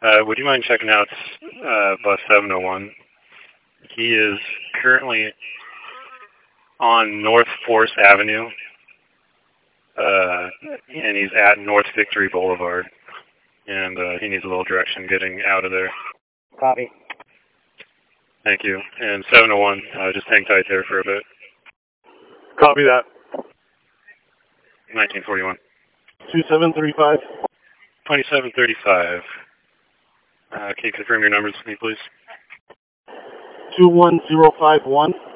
Would you mind checking out bus 701? He is currently on North Force Avenue, and he's at North Victory Boulevard, and he needs a little direction getting out of there. Copy. Thank you. And 701, just hang tight there for a bit. Copy that. 1941. 2735. 2735. Can you confirm your numbers with me, please? 21051.